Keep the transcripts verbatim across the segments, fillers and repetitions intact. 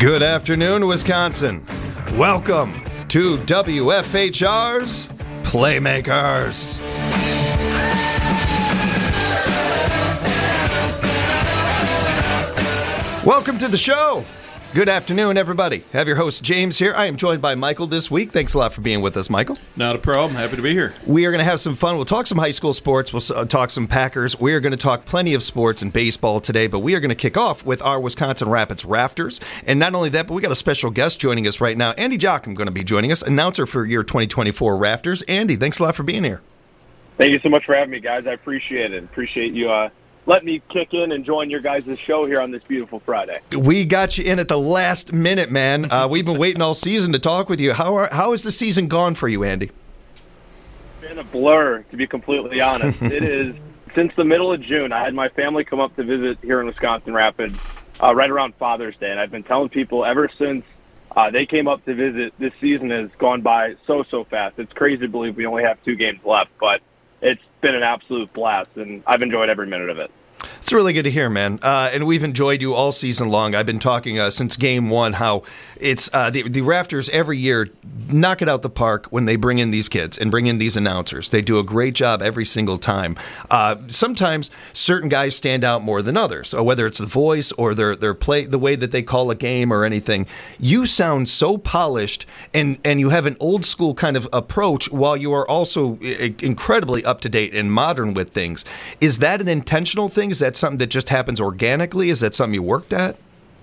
Good afternoon, Wisconsin. Welcome to W F H R's Playmakers. Welcome to the show. Good afternoon, everybody. I have your host, James, here. I am joined by Michael this week. Thanks a lot for being with us, Michael. Not a problem. Happy to be here. We are going to have some fun. We'll talk some high school sports. We'll uh, talk some Packers. We are going to talk plenty of sports and baseball today, but we are going to kick off with our Wisconsin Rapids Rafters. And not only that, but we got a special guest joining us right now. Andy Jocham going to be joining us, announcer for year twenty twenty-four Rafters. Andy, thanks a lot for being here. Thank you so much for having me, guys. I appreciate it. Appreciate you uh, letting me kick in and join your guys' show here on this beautiful Friday. We got you in at the last minute, man. Uh, we've been waiting all season to talk with you. How are, how has the season gone for you, Andy? It's been a blur, to be completely honest. It is, since the middle of June, I had my family come up to visit here in Wisconsin Rapids uh, right around Father's Day, and I've been telling people ever since uh, they came up to visit, this season has gone by so, so fast. It's crazy to believe we only have two games left, but it's been an absolute blast, and I've enjoyed every minute of it. It's really good to hear, man. Uh, and we've enjoyed you all season long. I've been talking uh, since game one how it's uh, the, the Rafters every year knock it out the park when they bring in these kids and bring in these announcers. They do a great job every single time. Uh, sometimes certain guys stand out more than others, so whether it's the voice or their their play, the way that they call a game or anything. You sound so polished, and, and you have an old school kind of approach while you are also incredibly up to date and modern with things. Is that an intentional thing? Is that something that just happens organically? Is that something you worked at?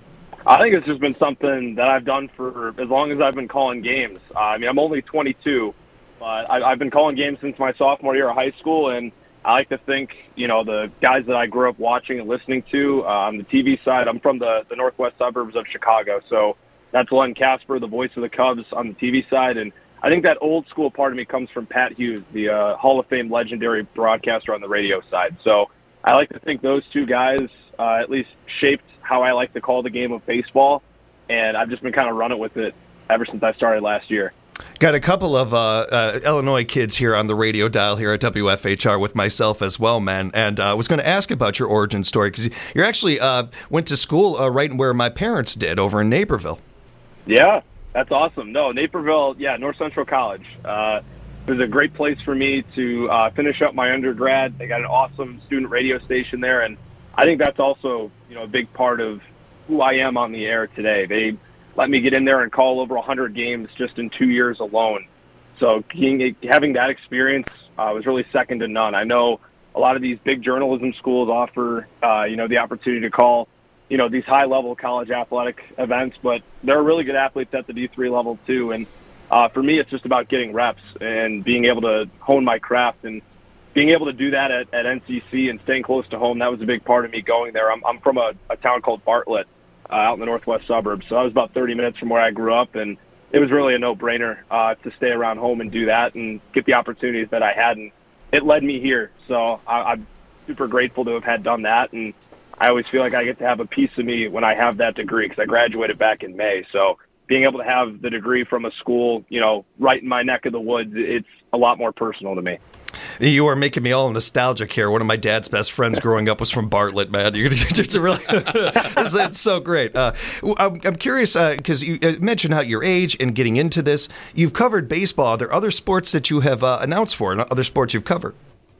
I think it's just been something that I've done for as long as I've been calling games. Uh, I mean, I'm only twenty-two, but I, I've been calling games since my sophomore year of high school, and I like to think, you know, the guys that I grew up watching and listening to uh, on the T V side, I'm from the, the northwest suburbs of Chicago, so that's Len Casper, the voice of the Cubs on the T V side, and I think that old school part of me comes from Pat Hughes, the uh, Hall of Fame legendary broadcaster on the radio side. So I like to think those two guys uh, at least shaped how I like to call the game of baseball, and I've just been kind of running with it ever since I started last year. Got a couple of uh, uh, Illinois kids here on the radio dial here at W F H R with myself as well, man. And I uh, was going to ask about your origin story because you actually uh, went to school uh, right where my parents did, over in Naperville. Yeah, that's awesome. No, Naperville, yeah, North Central College. Uh, it was a great place for me to uh, finish up my undergrad. They got an awesome student radio station there, and I think that's also, you know, a big part of who I am on the air today. They let me get in there and call over one hundred games just in two years alone. So being, having that experience uh, was really second to none. I know a lot of these big journalism schools offer, uh, you know, the opportunity to call, you know, these high-level college athletic events, but there are really good athletes at the D three level too. And uh, for me, it's just about getting reps and being able to hone my craft, and being able to do that at, at N C C and staying close to home. That was a big part of me going there. I'm, I'm from a, a town called Bartlett uh, out in the northwest suburbs, so I was about thirty minutes from where I grew up, and it was really a no-brainer uh, to stay around home and do that and get the opportunities that I had, and it led me here. So I, I'm super grateful to have had done that, and I always feel like I get to have a piece of me when I have that degree, because I graduated back in May. So being able to have the degree from a school, you know, right in my neck of the woods, it's a lot more personal to me. You are making me all nostalgic here. One of my dad's best friends growing up was from Bartlett, man. You're just really, it's, it's so great. Uh, I'm, I'm curious because uh, you mentioned how your age and getting into this. You've covered baseball. Are there other sports that you have uh, announced for, and other sports you've covered?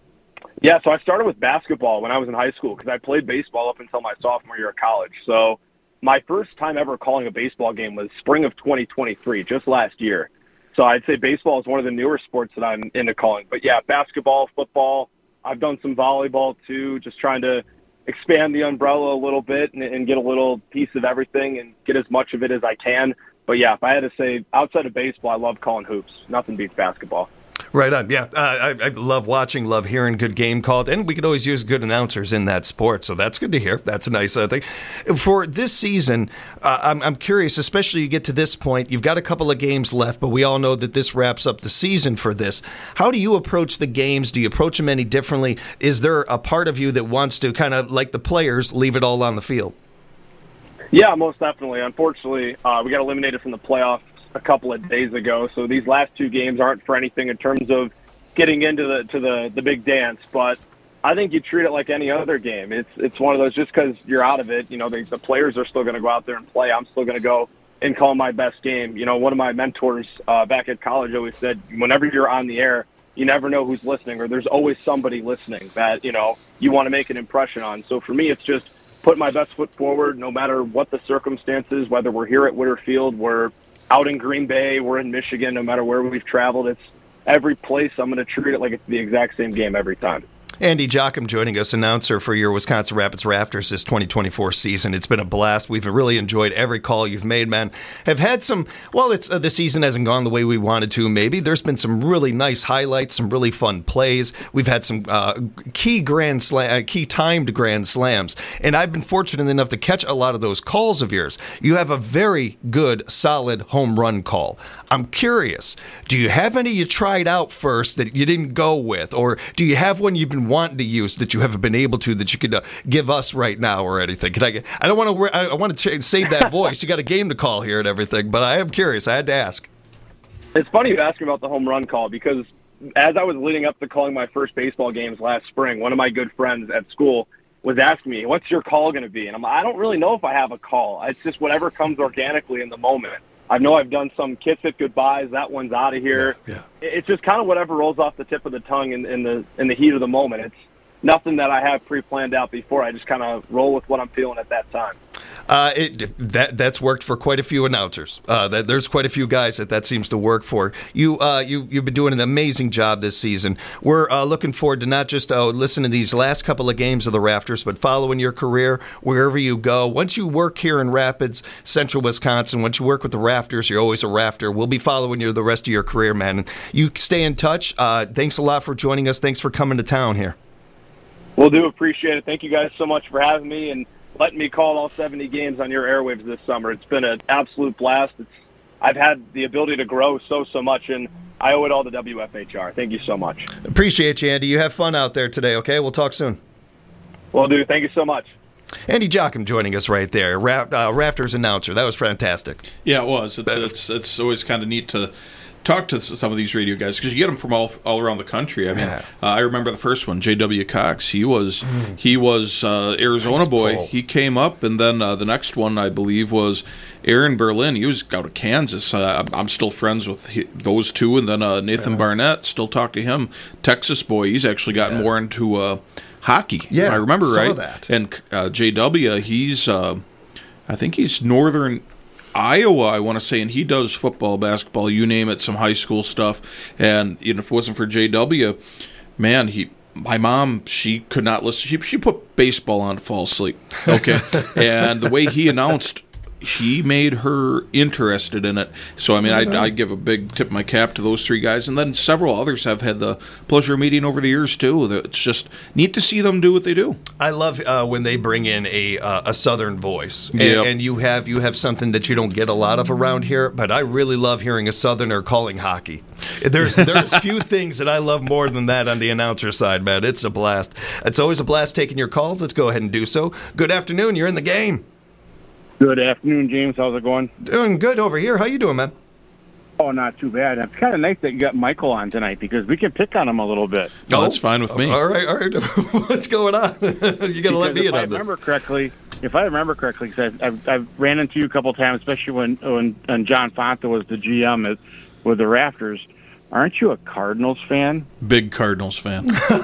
Yeah, so I started with basketball when I was in high school because I played baseball up until my sophomore year of college. So my first time ever calling a baseball game was spring of twenty twenty-three, just last year. So I'd say baseball is one of the newer sports that I'm into calling. But, yeah, basketball, football, I've done some volleyball too, just trying to expand the umbrella a little bit and, and get a little piece of everything and get as much of it as I can. But, yeah, if I had to say outside of baseball, I love calling hoops. Nothing beats basketball. Right on. Yeah, uh, I, I love watching, love hearing good game called, and we could always use good announcers in that sport, so that's good to hear. That's a nice uh, thing. For this season, uh, I'm, I'm curious, especially you get to this point, you've got a couple of games left, but we all know that this wraps up the season for this. How do you approach the games? Do you approach them any differently? Is there a part of you that wants to kind of, like the players, leave it all on the field? Yeah, most definitely. Unfortunately, uh, we got eliminated from the playoffs a couple of days ago, so these last two games aren't for anything in terms of getting into the to the, the big dance. But I think you treat it like any other game. It's it's one of those, just because you're out of it, you know, the, the players are still going to go out there and play. I'm still going to go and call my best game. You know, one of my mentors uh, back at college always said, whenever you're on the air, you never know who's listening, or there's always somebody listening that, you know, you want to make an impression on. So for me, it's just put my best foot forward no matter what the circumstances, whether we're here at Witter Field, we're out in Green Bay, we're in Michigan, no matter where we've traveled. It's every place I'm going to treat it like it's the exact same game every time. Andy Jochum joining us, announcer for your Wisconsin Rapids Rafters this twenty twenty-four season. It's been a blast. We've really enjoyed every call you've made, man. Have had some, well, it's uh, the season hasn't gone the way we wanted to, maybe. There's been some really nice highlights, some really fun plays. We've had some uh, key grand slam, uh, key timed grand slams, and I've been fortunate enough to catch a lot of those calls of yours. You have a very good, solid home run call. I'm curious, do you have any you tried out first that you didn't go with? Or do you have one you've been wanting to use that you haven't been able to that you could uh, give us right now or anything? Can I get, I don't want to I want to save that voice. You got a game to call here and everything, but I am curious. I had to ask. It's funny you ask me about the home run call, because as I was leading up to calling my first baseball games last spring, one of my good friends at school was asking me, what's your call going to be? And I'm I don't really know if I have a call. It's just whatever comes organically in the moment. I know I've done some kiss it goodbyes. That one's out of here. Yeah, yeah. It's just kind of whatever rolls off the tip of the tongue in, in the in the heat of the moment. It's nothing that I have pre-planned out before. I just kind of roll with what I'm feeling at that time. Uh, it, that that's worked for quite a few announcers. Uh, that, there's quite a few guys that that seems to work for. You uh, you you've been doing an amazing job this season. We're uh, looking forward to not just uh, listening to these last couple of games of the Rafters, but following your career wherever you go. Once you work here in Rapids, Central Wisconsin, once you work with the Rafters, you're always a Rafter. We'll be following you the rest of your career, man. And you stay in touch. Uh, thanks a lot for joining us. Thanks for coming to town here. We'll do appreciate it. Thank you guys so much for having me and letting me call all seventy games on your airwaves this summer. It's been an absolute blast. It's, I've had the ability to grow so, so much, and I owe it all to W F H R. Thank you so much. Appreciate you, Andy. You have fun out there today, okay? We'll talk soon. Will do. Thank you so much. Andy Jochum joining us right there, Raft, uh, Rafters announcer. That was fantastic. Yeah, it was. It's it's, it's always kind of neat to talk to some of these radio guys, because you get them from all all around the country. I mean, Yeah. uh, I remember the first one, J W. Cox. He was he was uh, Arizona Nice boy. pull. He came up, and then uh, the next one, I believe, was Aaron Berlin. He was out of Kansas. Uh, I'm- I'm still friends with he, those two, and then uh, Nathan Barnett. Still talk to him. Texas boy. He's actually gotten Yeah. more into uh, hockey. Yeah, if I remember saw right. that. And uh, J W. He's uh, I think he's northern Iowa, I want to say, and he does football, basketball, you name it, some high school stuff. And you know, if it wasn't for J W, man, he, my mom, she could not listen. She, she put baseball on to fall asleep. Okay, and the way he announced, he made her interested in it. So I mean, I I give a big tip of my cap to those three guys, and then several others I've had the pleasure of meeting over the years too. It's just neat to see them do what they do. I love uh, when they bring in a uh, a Southern voice, and, Yep. and you have you have something that you don't get a lot of around here. But I really love hearing a Southerner calling hockey. There's there's few things that I love more than that on the announcer side, man. It's a blast. It's always a blast taking your calls. Let's go ahead and do so. Good afternoon. You're in the game. Good afternoon, James. How's it going? Doing good over here. How you doing, man? Oh, not too bad. It's kind of nice that you got Michael on tonight, because we can pick on him a little bit. No, that's fine with me. All right, all right. What's going on? you got to let Because me if in I on this. remember correctly, if I remember correctly, because I've, I've, I've ran into you a couple times, especially when when, when John Fonta was the G M at, with the Rafters. Aren't you a Cardinals fan? Big Cardinals fan.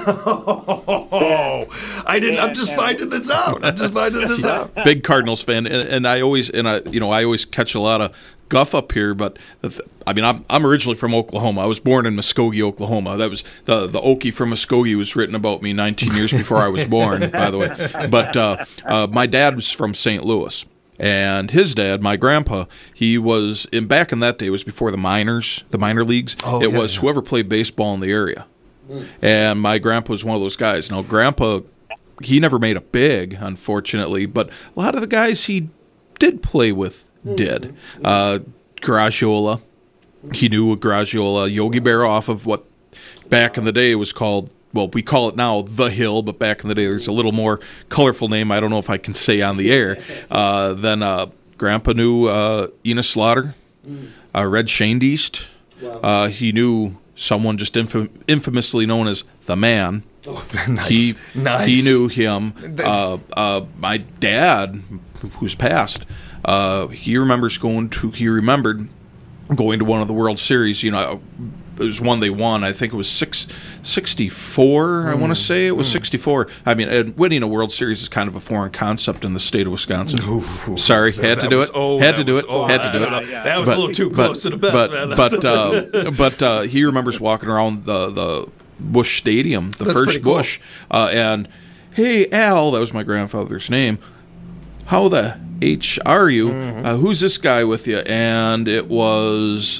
Oh, I didn't. I'm just finding this out. I'm just finding this out. Big Cardinals fan, and, and I always and I you know I always catch a lot of guff up here, but the th- I mean I'm I'm originally from Oklahoma. I was born in Muskogee, Oklahoma. That was the the Okie from Muskogee was written about me nineteen years before I was born, by the way. But uh, uh, my dad was from Saint Louis. And his dad, my grandpa, he was in back in that day. It was before the minors, the minor leagues. Oh, it yeah, was yeah. whoever played baseball in the area. And my grandpa was one of those guys. Now, grandpa, he never made it big, unfortunately, but a lot of the guys he did play with did. Uh, Garagiola, he knew Garagiola, Yogi Berra off of what back in the day was called, well, we call it now The Hill, but back in the day there's a little more colorful name I don't know if I can say on the air. Uh, then uh, Grandpa knew uh, Enos Slaughter, uh, Red Shanedeast. Uh, he knew someone just infam- infamously known as the Man. Oh, nice. He nice. he knew him. Uh, uh, my dad, who's passed, uh, he remembers going to. He remembered going to one of the World Series. You know, it was one they won. I think it was six, sixty-four, mm. I want to say. It was mm. sixty-four. I mean, and winning a World Series is kind of a foreign concept in the state of Wisconsin. Ooh, Sorry, had to do was, it. Oh, had to do was, it. Oh, had to do it. Uh, that was but, a little too close but, to the best, but, man. But, uh, but uh, he remembers walking around the, the Busch Stadium, the That's first cool. Busch, uh, and, hey, Al, that was my grandfather's name. How the H are you? Mm-hmm. Uh, who's this guy with you? And it was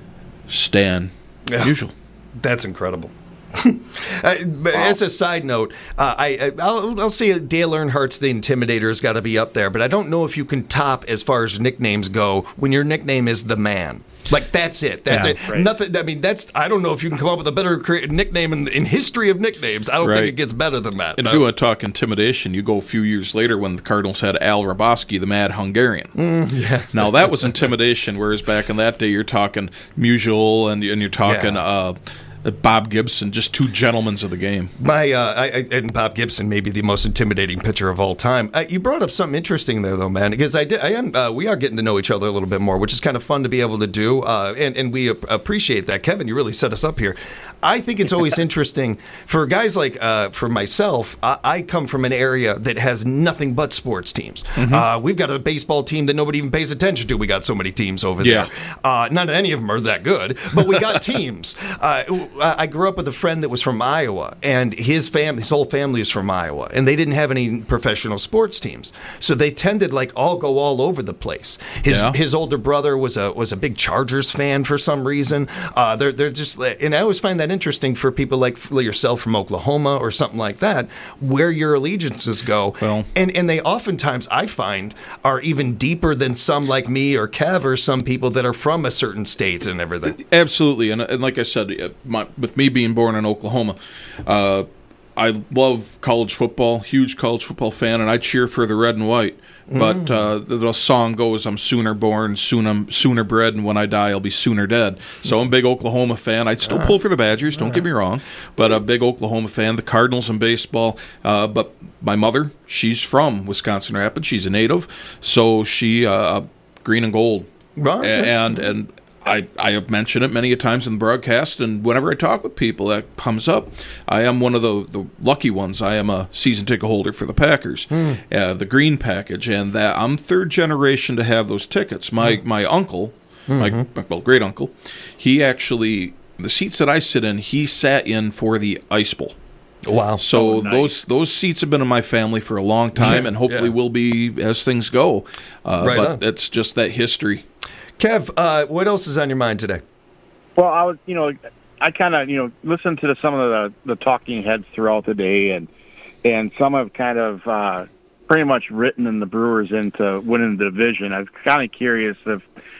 Stan yeah. Musial. That's incredible. uh, wow. As a side note, uh, I, I I'll, I'll say Dale Earnhardt's The Intimidator has got to be up there, but I don't know if you can top as far as nicknames go when your nickname is the Man. Like that's it. That's yeah, it. Right. Nothing. I mean, that's. I don't know if you can come up with a better cre- nickname in, in history of nicknames. I don't right. think it gets better than that. And no. if you want to talk intimidation, you go a few years later when the Cardinals had Al Raboski, the Mad Hungarian. Mm, yeah. Now that was intimidation, whereas back in that day, you're talking Musial and and you're talking. Yeah. Uh, Bob Gibson, just two gentlemen of the game. My uh, I, I, and Bob Gibson may be the most intimidating pitcher of all time. Uh, you brought up something interesting there, though, man, because I did. I am. Uh, we are getting to know each other a little bit more, which is kind of fun to be able to do, uh, and and we ap- appreciate that. Kevin, you really set us up here. I think it's always interesting for guys like uh, for myself. I, I come from an area that has nothing but sports teams. Mm-hmm. Uh, we've got a baseball team that nobody even pays attention to. We got so many teams over yeah. there. Uh, not any of them are that good, but we got teams. Uh, I grew up with a friend that was from Iowa, and his family, his whole family is from Iowa, and they didn't have any professional sports teams, so they tended like all go all over the place. His yeah. his older brother was a was a big Chargers fan for some reason. Uh, they're they're just, and I always find that interesting for people like yourself from Oklahoma or something like that, where your allegiances go, well, and and they oftentimes I find are even deeper than some like me or Kev or some people that are from a certain state and everything. Absolutely, and and like I said, my, with me being born in Oklahoma, uh, I love college football, huge college football fan, and I cheer for the red and white. But Mm. uh, the, the song goes, "I'm sooner born, sooner sooner bred, and when I die, I'll be sooner dead." So I'm a big Oklahoma fan. I'd still pull for the Badgers, don't get me wrong, but a big Oklahoma fan. The Cardinals in baseball. Uh, but my mother, she's from Wisconsin Rapids. She's a native, so she uh, green and gold, Right. and and. I, I have mentioned it many a times in the broadcast, and whenever I talk with people, that comes up. I am one of the, the lucky ones. I am a season ticket holder for the Packers, mm. uh, the green package, and that I'm third generation to have those tickets. My mm. my uncle, mm-hmm. my well great uncle, he actually the seats that I sit in, he sat in for the Ice Bowl. Wow! So oh, nice. those those seats have been in my family for a long time, Yeah, and hopefully yeah. will be as things go. Uh, right but on. it's just that history. Kev, uh, what else is on your mind today? Well, I was, you know, I kind of, you know, listened to the, some of the, the talking heads throughout the day, and and some have kind of uh, pretty much written in the Brewers into winning the division. I was kind of curious if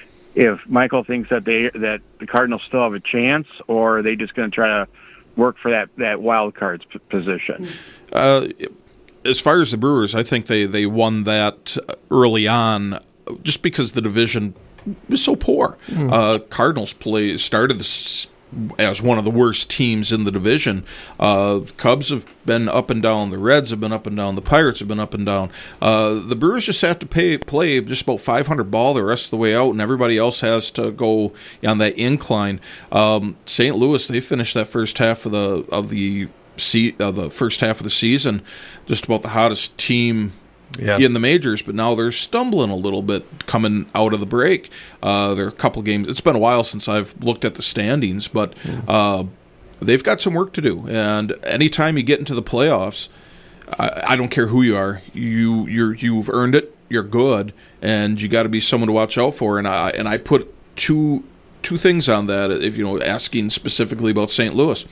if Michael thinks that they that the Cardinals still have a chance, or are they just going to try to work for that, that wild cards p- position? Uh, as far as the Brewers, I think they, they won that early on just because the division was so poor. Mm. Uh, Cardinals play started this as one of the worst teams in the division. Uh, Cubs have been up and down. The Reds have been up and down. The Pirates have been up and down. Uh, the Brewers just have to pay, play just about five hundred ball the rest of the way out, and everybody else has to go on that incline. Um, Saint Louis, they finished that first half of the of the se- uh, the first half of the season just about the hottest team Yeah. in the majors, but now they're stumbling a little bit coming out of the break. Uh, there are a couple games. It's been a while since I've looked at the standings, but uh, they've got some work to do. And anytime you get into the playoffs, I, I don't care who you are, you you're you've earned it. You're good, and you got to be someone to watch out for. And I and I put two two things on that. If you know, asking specifically about Saint Louis,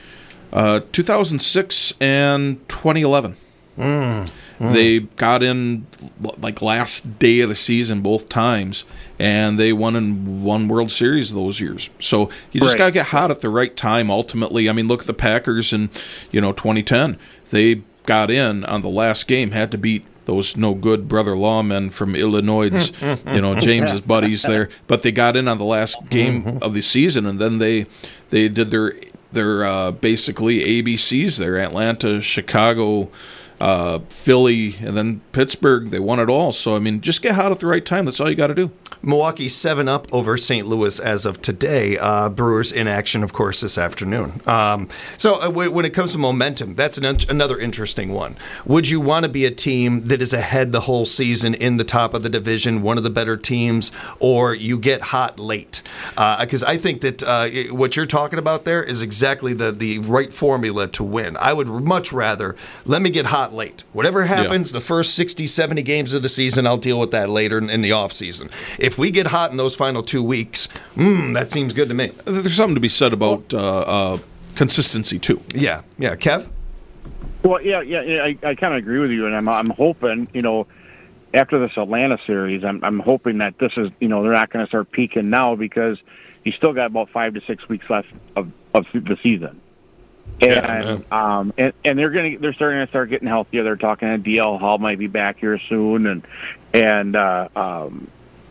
uh, two thousand six and twenty eleven. Mm. Mm. They got in like last day of the season both times, and they won in one World Series those years. So you just right. got to get hot at the right time. Ultimately, I mean, look at the Packers in you know twenty ten. They got in on the last game, had to beat those no good brother lawmen from Illinois, you know, James's buddies there. But they got in on the last game of the season, and then they they did their their uh, basically A B Cs there: Atlanta, Chicago, uh, Philly, and then Pittsburgh. They won it all. So I mean, just get hot at the right time. That's all you got to do. Milwaukee seven up over Saint Louis as of today. Uh, Brewers in action, of course, this afternoon. Um, so uh, w- when it comes to momentum, that's an, another interesting one. Would you want to be a team that is ahead the whole season in the top of the division, one of the better teams, or you get hot late? Because uh, I think that uh, what you're talking about there is exactly the, the right formula to win. I would much rather let me get hot late. Whatever happens, yeah. the first sixty, seventy games of the season, I'll deal with that later in, in the offseason. If we get hot in those final two weeks, mm, that seems good to me. There's something to be said about uh, uh, consistency, too. Yeah. Yeah. Kev? Well, yeah, yeah, yeah I, I kind of agree with you, and I'm I'm hoping, you know, after this Atlanta series, I'm I'm hoping that this is, you know, they're not going to start peaking now because you still got about five to six weeks left of, of the season. And yeah, yeah. um and, and they're gonna they're starting to start getting healthier. They're talking that D L Hall might be back here soon, and and uh, um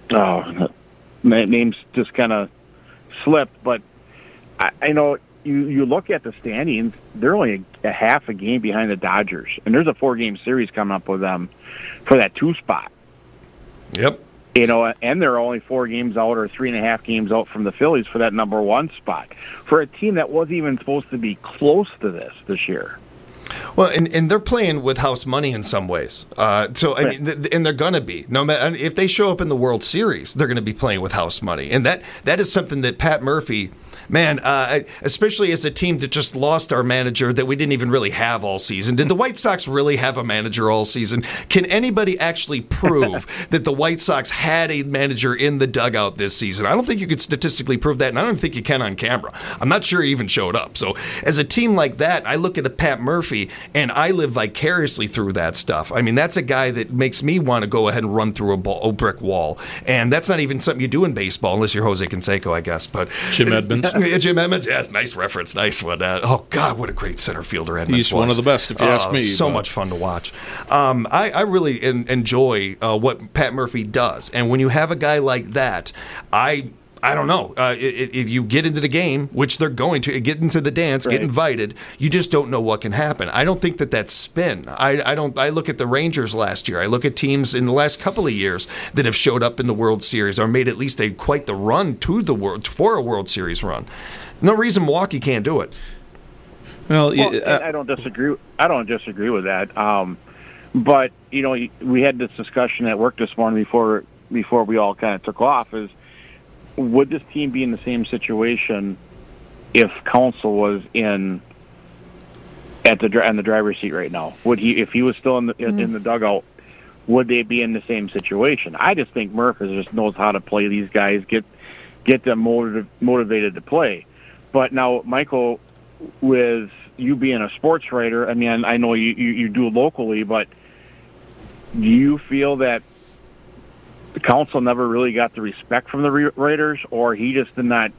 oh, names just kind of slipped. But I, I know you you look at the standings; they're only a, a half a game behind the Dodgers, and there's a four game series coming up with them for that two spot. Yep. You know, and they're only four games out or three and a half games out from the Phillies for that number one spot for a team that wasn't even supposed to be close to this this year. Well, and, and they're playing with house money in some ways. Uh, so, I mean, th- and they're going to be. No matter if they show up in the World Series, they're going to be playing with house money. And that that is something that Pat Murphy, man, uh, especially as a team that just lost our manager that we didn't even really have all season. Did the White Sox really have a manager all season? Can anybody actually prove that the White Sox had a manager in the dugout this season? I don't think you could statistically prove that, and I don't think you can on camera. I'm not sure he even showed up. So as a team like that, I look at a Pat Murphy, and I live vicariously through that stuff. I mean, that's a guy that makes me want to go ahead and run through a, ball, a brick wall. And that's not even something you do in baseball, unless you're Jose Canseco, I guess. But Jim Edmonds. Yeah, Jim Edmonds, yes, nice reference, nice one. Uh, oh, God, what a great center fielder Edmonds He's was. one of the best, if you uh, ask me. So but. much fun to watch. Um, I, I really en- enjoy uh, what Pat Murphy does. And when you have a guy like that, I... I don't know. Uh, if you get into the game, which they're going to, get into the dance, right. Get invited, you just don't know what can happen. I don't think that that's spin. I, I don't. I look at the Rangers last year. I look at teams in the last couple of years that have showed up in the World Series or made at least a quite the run to the world for a World Series run. No reason Milwaukee can't do it. Well, well uh, I don't disagree. I don't disagree with that. Um, but you know, we had this discussion at work this morning before before we all kind of took off. Is would this team be in the same situation if Counsell was in at the on the driver's seat right now? Would he, if he was still in the mm-hmm. in the dugout, would they be in the same situation? I just think Murphy just knows how to play these guys, get get them motiv- motivated to play. But now, Michael, with you being a sports writer, I mean, I know you, you, you do locally, but do you feel that the Counsell never really got the respect from the writers, or he just did not,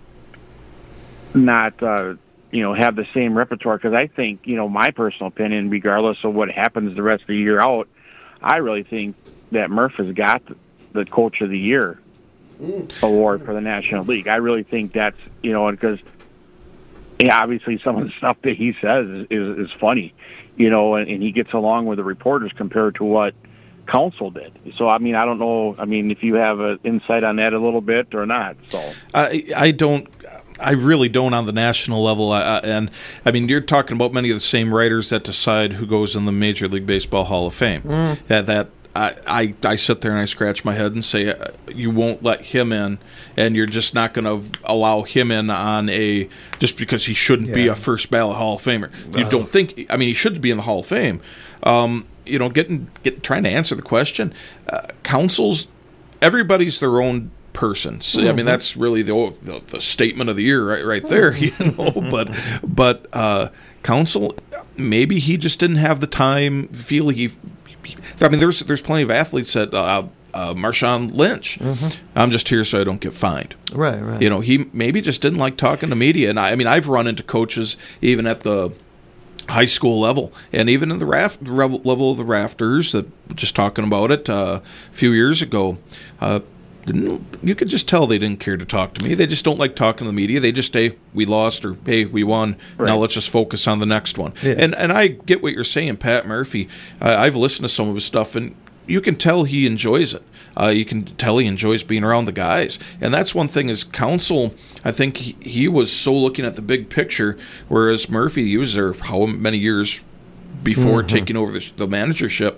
not uh, you know, have the same repertoire? Because I think, you know, my personal opinion, regardless of what happens the rest of the year out, I really think that Murph has got the Coach of the Year award for the National League. I really think that's, you know, because yeah, obviously some of the stuff that he says is, is, is funny, you know, and, and he gets along with the reporters compared to what Counsell did. So, I mean, I don't know, I mean, if you have an insight on that a little bit or not. So I, I don't, I really don't on the national level. I, and, I mean, you're talking about many of the same writers that decide who goes in the Major League Baseball Hall of Fame. Mm. That, that I, I, I sit there and I scratch my head and say, uh, you won't let him in, and you're just not going to allow him in on a, just because he shouldn't yeah. be a first ballot Hall of Famer. Uh, you don't think, I mean, he should be in the Hall of Fame. Um, you know, getting, get, trying to answer the question, uh, Counsell's, everybody's their own person. So, mm-hmm. I mean, that's really the, the the statement of the year right right there, mm-hmm. you know. But but uh, Counsell, maybe he just didn't have the time. Feel he, I mean, there's there's plenty of athletes that uh, uh, Marshawn Lynch. Mm-hmm. I'm just here so I don't get fined. Right, right. You know, he maybe just didn't like talking to media. And I, I mean, I've run into coaches even at the high school level, and even in the raft level of the Rafters, that just talking about it uh, a few years ago, uh, didn't, you could just tell they didn't care to talk to me. They just don't like talking to the media. They just say, we lost, or hey, we won. Right. Now let's just focus on the next one. Yeah. And and I get what you're saying, Pat Murphy. Uh, I've listened to some of his stuff, and you can tell he enjoys it. Uh, you can tell he enjoys being around the guys. And that's one thing is Counsell, I think he, he was so looking at the big picture, whereas Murphy, he was there how many years before mm-hmm. taking over the, the managership.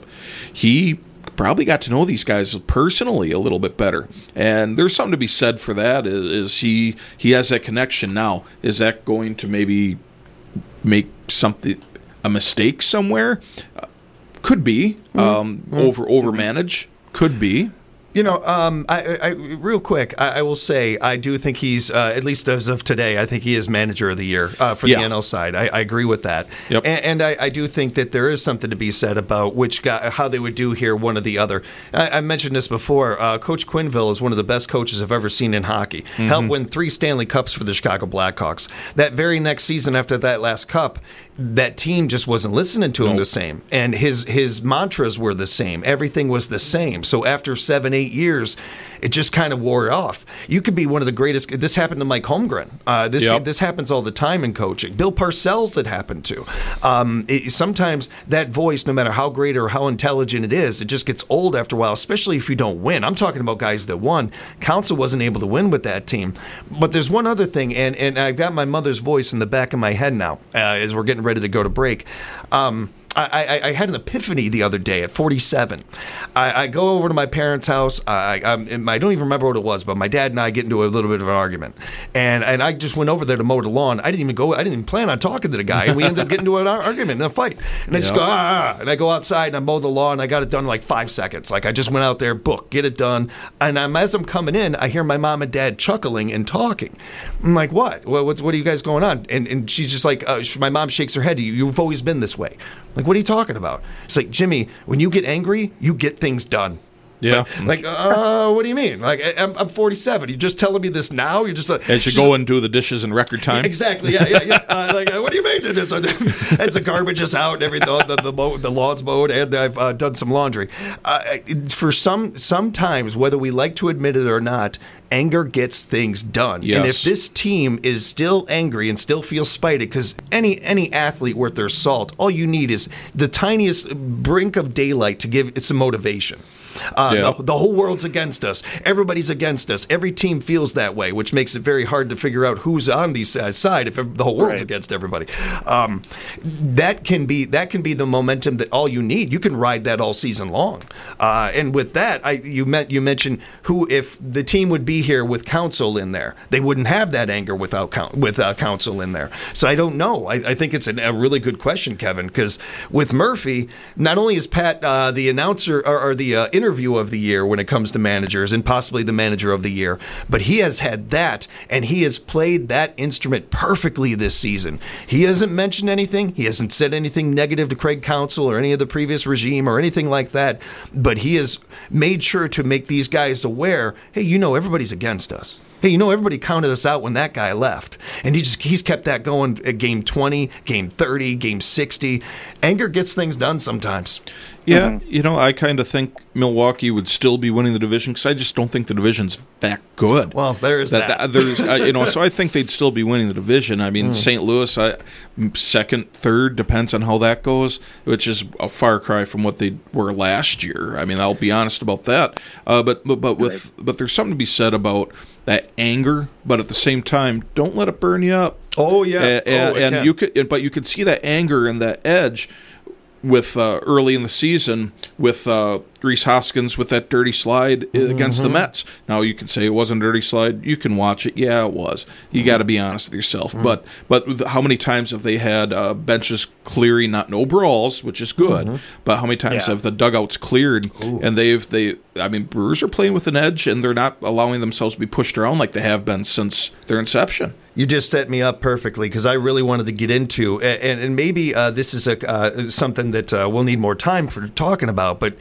He probably got to know these guys personally a little bit better. And there's something to be said for that, is, is he, he has that connection now. Is that going to maybe make something, a mistake somewhere? Uh, could be. Mm-hmm. Um, mm-hmm. Over over manage. Could be. You know, um, I, I, real quick, I, I will say I do think he's, uh, at least as of today, I think he is manager of the year uh, for yeah. the N L side. I, I agree with that. Yep. And, and I, I do think that there is something to be said about which guy, how they would do here, one or the other. I, I mentioned this before. Uh, Coach Quenneville is one of the best coaches I've ever seen in hockey. Mm-hmm. Helped win three Stanley Cups for the Chicago Blackhawks. That very next season after that last cup, that team just wasn't listening to him nope. the same. And his his mantras were the same. Everything was the same. So after seven, eight years, it just kind of wore off. You could be one of the greatest. This happened to Mike Holmgren. Uh, this yep. this happens all the time in coaching. Bill Parcells it happened to. Um, it, sometimes that voice, no matter how great or how intelligent it is, it just gets old after a while, especially if you don't win. I'm talking about guys that won. Counsell wasn't able to win with that team. But there's one other thing, and, and I've got my mother's voice in the back of my head now uh, as we're getting ready to go to break. Um, I, I, I had an epiphany the other day at forty-seven. I, I go over to my parents' house. I, I, I don't even remember what it was, but my dad and I get into a little bit of an argument. And and I just went over there to mow the lawn. I didn't even go. I didn't even plan on talking to the guy. And we ended up getting into an argument and a fight. And I just go, ah. And I go outside and I mow the lawn. I got it done in like five seconds. Like I just went out there, book, get it done. And I'm, as I'm coming in, I hear my mom and dad chuckling and talking. I'm like, what? What, what's, what are you guys going on? And, and she's just like, uh, my mom shakes her head. You've always been this way. Like, what are you talking about? It's like, Jimmy, when you get angry, you get things done. Yeah. But, like, uh, what do you mean? Like, I'm, I'm forty-seven. You're just telling me this now? You're just like, and you go and do the dishes in record time. Yeah, exactly. Yeah, yeah, yeah. Uh, like, uh, what do you mean? It's, it's the garbage is out and everything. The the, the, the lawn's mowed, and I've uh, done some laundry. Uh, for some, sometimes, whether we like to admit it or not, anger gets things done. Yes. And if this team is still angry and still feels spited, because any any athlete worth their salt, all you need is the tiniest brink of daylight to give it some motivation. Uh, yeah. the, the whole world's against us. Everybody's against us. Every team feels that way, which makes it very hard to figure out who's on the uh, side if the whole world's right. against everybody. Um, that can be that can be the momentum that all you need. You can ride that all season long. Uh, and with that, I, you met, you mentioned who if the team would be here with Counsell in there, they wouldn't have that anger without with uh, Counsell in there. So I don't know. I, I think it's an, a really good question, Kevin, because with Murphy, not only is Pat uh, the announcer or, or the uh, interview of the year when it comes to managers and possibly the manager of the year, but he has had that and he has played that instrument perfectly this season. He hasn't mentioned anything. He hasn't said anything negative to Craig Counsell or any of the previous regime or anything like that, but he has made sure to make these guys aware, hey, you know, everybody's against us. Hey, you know, everybody counted us out when that guy left. And he just he's kept that going at game twenty, game thirty, game sixty. Anger gets things done sometimes. Yeah, mm-hmm. you know, I kind of think Milwaukee would still be winning the division because I just don't think the division's that good. Well, there is that. that. There's, uh, you know, so I think they'd still be winning the division. I mean, mm. Saint Louis, I, second, third, depends on how that goes, which is a far cry from what they were last year. I mean, I'll be honest about that. Uh, but but but with right. but there's something to be said about that anger, but at the same time, don't let it burn you up. Oh yeah, and, oh, and, and you could, but you could see that anger and that edge with uh, early in the season with uh, Rhys Hoskins with that dirty slide mm-hmm. against the Mets. Now you can say it wasn't a dirty slide. You can watch it. Yeah, it was. You mm-hmm. got to be honest with yourself. Mm-hmm. But but how many times have they had uh, benches clearing? Not no brawls, which is good. Mm-hmm. But how many times yeah. have the dugouts cleared? Ooh. And they've they. I mean, Brewers are playing with an edge, and they're not allowing themselves to be pushed around like they have been since their inception. You just set me up perfectly because I really wanted to get into, and, and maybe uh, this is a uh, something that uh, we'll need more time for talking about. But if,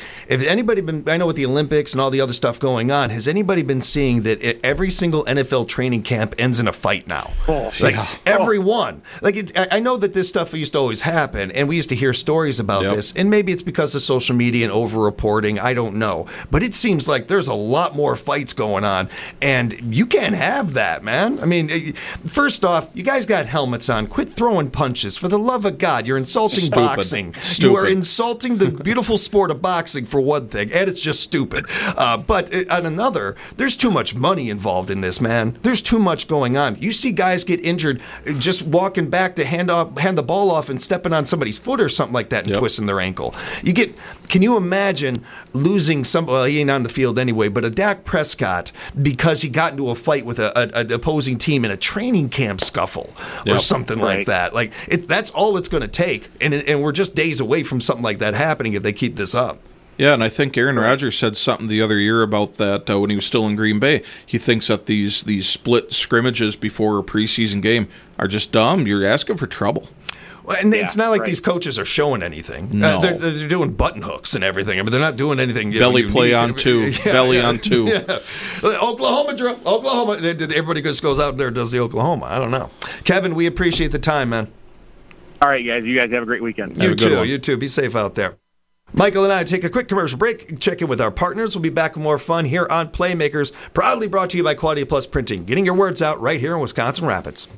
anybody been, I know with the Olympics and all the other stuff going on, has anybody been seeing that every single N F L training camp ends in a fight now? Oh, like yeah. every one. Like it, I know that this stuff used to always happen, and we used to hear stories about Yep. this, and maybe it's because of social media and over-reporting. I don't know. But it seems like there's a lot more fights going on, and you can't have that, man. I mean, eh, first off, you guys got helmets on. Quit throwing punches. For the love of God, you're insulting Stupid. boxing. Stupid. You are insulting the beautiful sport of boxing, for one thing, and it's just stupid. Uh, but uh, on another, there's too much money involved in this, man. There's too much going on. You see guys get injured just walking back to hand off, hand the ball off and stepping on somebody's foot or something like that and Yep. twisting their ankle. You get, can you imagine losing some, well, he ain't on the field anyway, but a Dak Prescott because he got into a fight with a, a, an opposing team in a training camp scuffle or Yep. something like Right. that. Like, it, that's all it's going to take. And, and we're just days away from something like that happening if they keep this up. Yeah, and I think Aaron Rodgers said something the other year about that uh, when he was still in Green Bay. He thinks that these these split scrimmages before a preseason game are just dumb. You're asking for trouble. Well, and it's Yeah, not like right. these coaches are showing anything. No. Uh, they're, they're doing button hooks and everything. I mean, they're not doing anything. you know, Belly play unique. on two. Belly on two. Yeah. Oklahoma drill. Oklahoma. Everybody just goes out there and does the Oklahoma. I don't know. Kevin, we appreciate the time, man. All right, guys. You guys have a great weekend. Have You a good too. one. You too. Be safe out there. Michael and I take a quick commercial break, check in with our partners. We'll be back with more fun here on Playmakers, proudly brought to you by Quality Plus Printing, getting your words out right here in Wisconsin Rapids.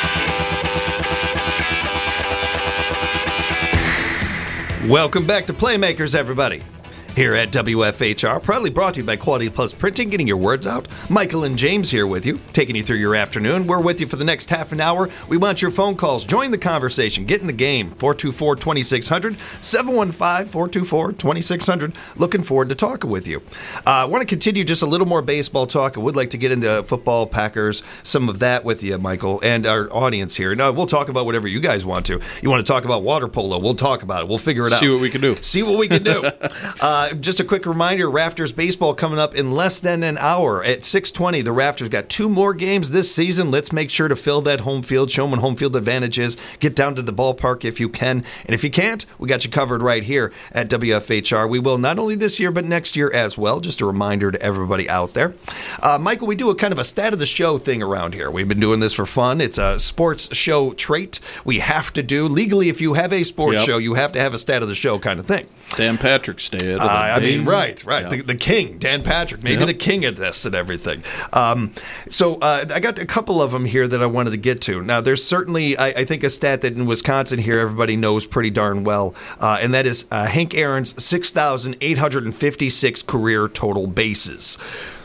Welcome back to Playmakers, everybody. Here at W F H R, proudly brought to you by Quality Plus Printing, getting your words out. Michael and James here with you, taking you through your afternoon. We're with you for the next half an hour. We want your phone calls. Join the conversation. Get in the game. four two four, two six zero zero, seven one five, four two four, two six zero zero. Looking forward to talking with you. Uh, I want to continue just a little more baseball talk. I would like to get into football, Packers, some of that with you, Michael, and our audience here. Now, we'll talk about whatever you guys want to. You want to talk about water polo? We'll talk about it. We'll figure it out. See what we can do. See what we can do. uh, just a quick reminder, Rafters baseball coming up in less than an hour at six twenty. The Rafters got two more games this season. Let's make sure to fill that home field, show them what home field advantage is. Get down to the ballpark if you can. And if you can't, we got you covered right here at W F H R. We will not only this year, but next year as well. Just a reminder to everybody out there. Uh, Michael, we do a kind of a stat of the show thing around here. We've been doing this for fun. It's a sports show trait we have to do. Legally, if you have a sports Yep. show, you have to have a stat of the show kind of thing. Dan Patrick's Day. Uh, I mean, right, right. Yeah. The, the king, Dan Patrick, maybe Yep. the king of this and everything. Um, so uh, I got a couple of them here that I wanted to get to. Now, there's certainly, I, I think, a stat that in Wisconsin here everybody knows pretty darn well, uh, and that is uh, Hank Aaron's six thousand eight hundred fifty-six career total bases.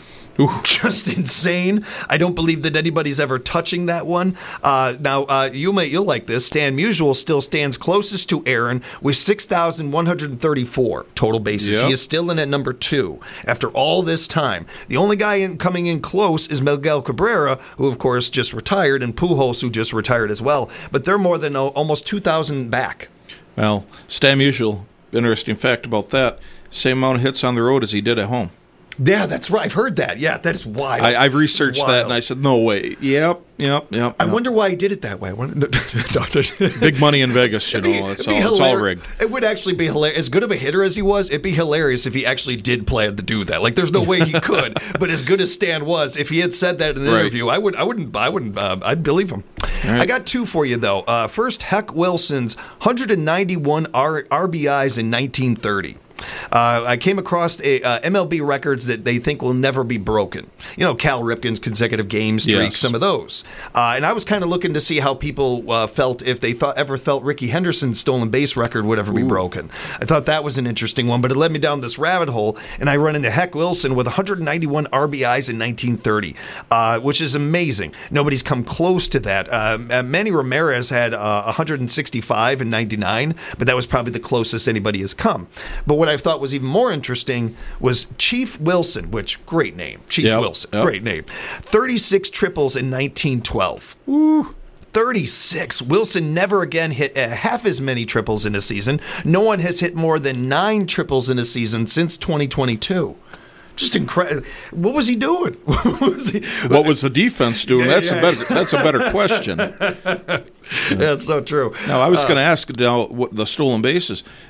Just insane. I don't believe that anybody's ever touching that one. Uh, now, uh, you may you'll like this. Stan Musial still stands closest to Aaron with six thousand one hundred thirty-four total bases. Yep. He is still in at number two after all this time. The only guy in, coming in close is Miguel Cabrera, who of course just retired, and Pujols, who just retired as well. But they're more than uh, almost two thousand back. Well, Stan Musial, interesting fact about that, same amount of hits on the road as he did at home. Yeah, that's right. I've heard that. Yeah, that is wild. I, I've researched It's that, wild. and I said, no way. Yep, yep, yep. I yep. wonder why he did it that way. I wonder- Big money in Vegas, you It'd be- know. It's it'd be all, it's all hilar- rigged. It would actually be hilarious. As good of a hitter as he was, it'd be hilarious if he actually did plan to do that. Like, there's no way he could. But as good as Stan was, if he had said that in the Right. interview, I would, I wouldn't, I wouldn't, uh, I'd believe him. right. I got two for you though. Uh, first, Heck Wilson's one hundred ninety-one R- RBIs in nineteen thirty. Uh, I came across a uh, M L B records that they think will never be broken. You know, Cal Ripken's consecutive game streak, Yes. some of those. Uh, and I was kind of looking to see how people uh, felt if they thought ever felt Ricky Henderson's stolen base record would ever be broken. I thought that was an interesting one, but it led me down this rabbit hole, and I run into Heck Wilson with one hundred ninety-one R B Is in nineteen thirty, uh, which is amazing. Nobody's come close to that. Uh, Manny Ramirez had uh, one hundred sixty-five in ninety-nine, but that was probably the closest anybody has come. But what I thought was even more interesting was Chief Wilson, which, great name. Chief Yep, Wilson, yep. great name. thirty-six triples in nineteen twelve. Ooh. thirty-six. Wilson never again hit uh, half as many triples in a season. No one has hit more than nine triples in a season since twenty twenty-two. Just incredible. What was he doing? What was he? What was the defense doing? Yeah, That's yeah. a better. That's a better question. That's so true. Now, I was Uh, going to ask now what the stolen bases.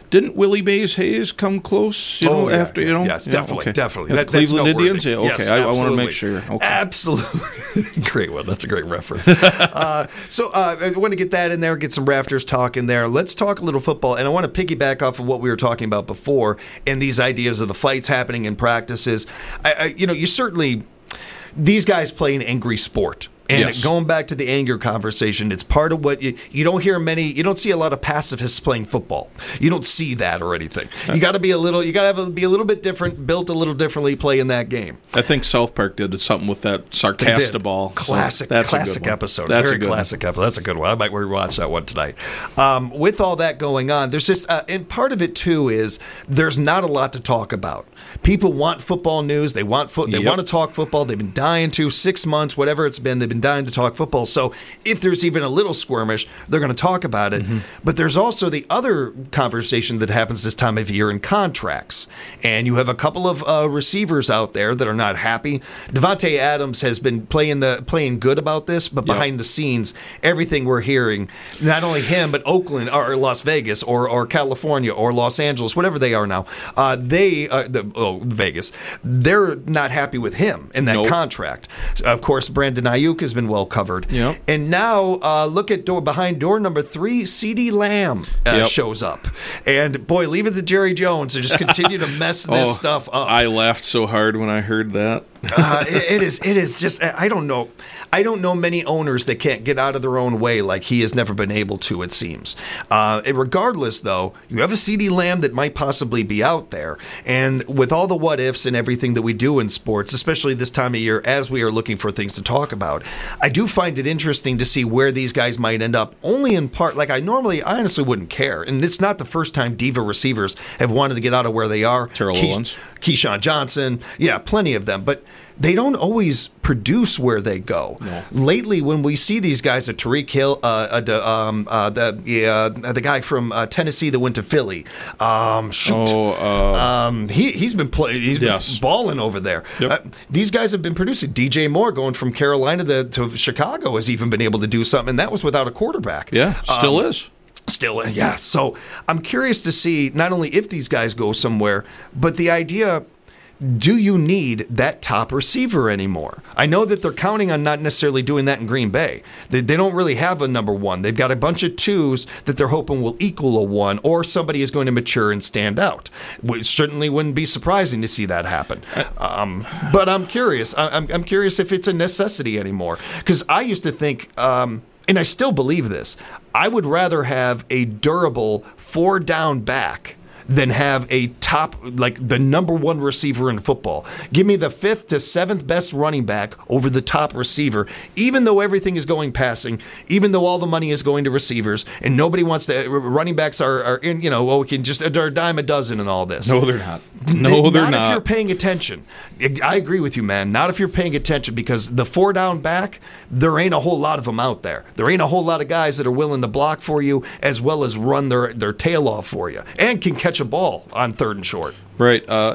Didn't Willie Mays Hayes come close? You know, oh, yeah, after you know, yes, yeah, definitely, okay. definitely. Yeah, That, the Cleveland that's Indians. Yeah, okay, yes, I, I want to absolutely. make sure. Okay. Absolutely, great one. That's a great reference. uh, so uh, I want to get that in there, get some Rafters talk in there. Let's talk a little football, and I want to piggyback off of what we were talking about before, and these ideas of the fights happening in practices. I, I, you know, you certainly these guys play an angry sport. And yes. going back to the anger conversation, it's part of what you, you don't hear many, you don't see a lot of pacifists playing football. You don't see that or anything. You got to be a little, you got to be a little bit different, built a little differently, play in that game. I think South Park did something with that Sarcastaball. Classic, so that's classic a good episode. That's Very a good classic episode. That's a good one. I might rewatch that one tonight. Um, with all that going on, there's just, uh, and part of it too is there's not a lot to talk about. People want football news. They want foot. They Yep. want to talk football. They've been dying to six months, whatever it's been. They've been dying to talk football. So if there's even a little skirmish, they're going to talk about it. Mm-hmm. But there's also the other conversation that happens this time of year in contracts. And you have a couple of uh, receivers out there that are not happy. Devontae Adams has been playing the playing good about this, but behind yep. the scenes, everything we're hearing, not only him, but Oakland or Las Vegas or, or California or Los Angeles, whatever they are now, uh, they uh, the, oh, Vegas, they're not happy with him in that nope. contract. Of course, Brandon Ayuk has been well covered. Yep. And now uh, look at door behind door number three, CeeDee Lamb uh, yep. shows up. And boy, leave it to Jerry Jones to just continue to mess this oh, stuff up. I laughed so hard when I heard that. uh, it, it is. It is just. I don't know. I don't know many owners that can't get out of their own way like he has never been able to. It seems. Uh, regardless, though, you have a CeeDee Lamb that might possibly be out there, and with all the what ifs and everything that we do in sports, especially this time of year, as we are looking for things to talk about, I do find it interesting to see where these guys might end up. Only in part, like I normally, I honestly wouldn't care, and it's not the first time diva receivers have wanted to get out of where they are. Terrell Keish- Owens. Keyshawn Johnson, yeah, plenty of them, but they don't always produce where they go. No. Lately, when we see these guys, at Tariq Hill, uh, uh, the, um, uh, the yeah, the guy from uh, Tennessee that went to Philly, um, shoot, oh, uh, um, he he's been playing, he's been yes. balling over there. Yep. Uh, these guys have been producing. D J Moore going from Carolina to, to Chicago has even been able to do something, and that was without a quarterback. Yeah, still um, is. Still, yeah. So I'm curious to see not only if these guys go somewhere, but the idea, do you need that top receiver anymore? I know that they're counting on not necessarily doing that in Green Bay. They, they don't really have a number one. They've got a bunch of twos that they're hoping will equal a one, or somebody is going to mature and stand out. It certainly wouldn't be surprising to see that happen. Um, but I'm curious. I, I'm, I'm curious if it's a necessity anymore. Because I used to think... Um, and I still believe this, I would rather have a durable four-down back than have a top, like the number one receiver in football. Give me the fifth to seventh best running back over the top receiver, even though everything is going passing, even though all the money is going to receivers, and nobody wants to, running backs are, are in, you know, well, we can just, they're a dime a dozen and all this. No, they're not. No, they're not. not. If you're paying attention. I agree with you, man. Not if you're paying attention, because the four down back, there ain't a whole lot of them out there. There ain't a whole lot of guys that are willing to block for you as well as run their, their tail off for you and can catch a ball on third and short. Right. Uh,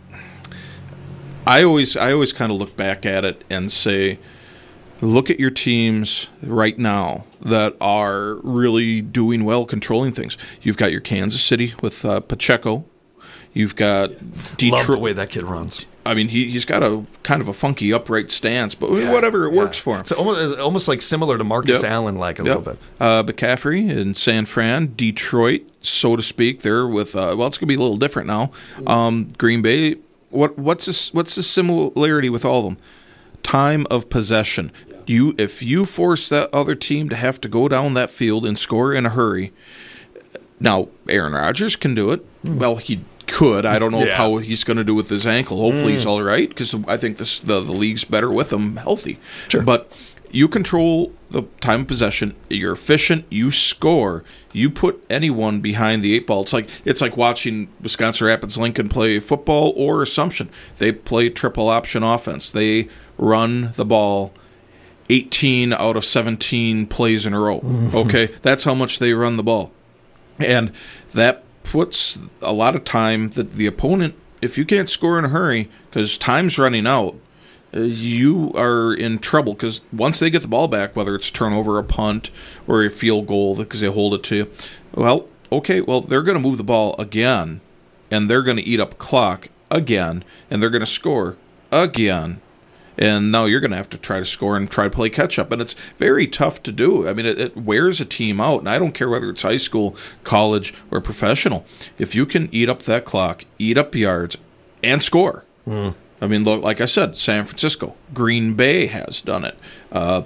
I always I always kind of look back at it and say, look at your teams right now that are really doing well, controlling things. You've got your Kansas City with uh, Pacheco. You've got Detroit. Love the way that kid runs. I mean, he, he's got a kind of a funky upright stance, but yeah, whatever, it yeah. works for him. It's almost, almost like similar to Marcus yep. Allen, like a yep. little bit. Uh, McCaffrey in San Fran, Detroit, so to speak. They're with, uh, well, it's going to be a little different now. Um, Green Bay, what what's this, what's the similarity with all of them? Time of possession. You If you force that other team to have to go down that field and score in a hurry, now Aaron Rodgers can do it. Mm. Well, he could. I don't know yeah. how he's going to do with his ankle. Hopefully mm. he's all right, because I think this, the, the league's better with him healthy. Sure. But you control the time of possession. You're efficient. You score. You put anyone behind the eight ball. It's like it's like watching Wisconsin Rapids Lincoln play football or Assumption. They play triple option offense. They run the ball eighteen out of seventeen plays in a row. Okay? That's how much they run the ball. And that puts a lot of time that the opponent, if you can't score in a hurry because time's running out, uh, you are in trouble, because once they get the ball back, whether it's a turnover, a punt, or a field goal because they hold it to you, well, okay, well, they're going to move the ball again, and they're going to eat up clock again, and they're going to score again. And now you're going to have to try to score and try to play catch-up. And it's very tough to do. I mean, it, it wears a team out. And I don't care whether it's high school, college, or professional. If you can eat up that clock, eat up yards, and score. Mm. I mean, look, like I said, San Francisco, Green Bay has done it. Uh,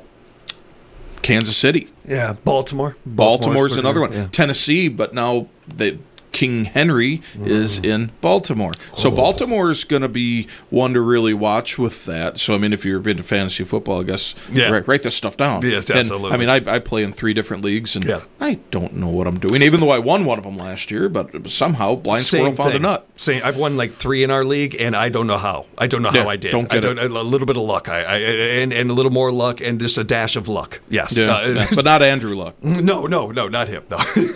Kansas City. Yeah, Baltimore. Baltimore's, Baltimore's another one. Yeah. Tennessee, but now they... King Henry mm. is in Baltimore. So oh. Baltimore's going to be one to really watch with that. So, I mean, if you're into fantasy football, I guess yeah. write, write this stuff down. Yes, absolutely. And, I mean, I, I play in three different leagues, and yeah. I don't know what I'm doing, even though I won one of them last year, but somehow blind Same squirrel found thing. a nut. Same. I've won like three in our league, and I don't know how. I don't know yeah, how I did. Don't get I don't, it. A little bit of luck, I, I and, and a little more luck, and just a dash of luck. Yes. Yeah, uh, yeah. But not Andrew Luck. No, no, no, not him. No.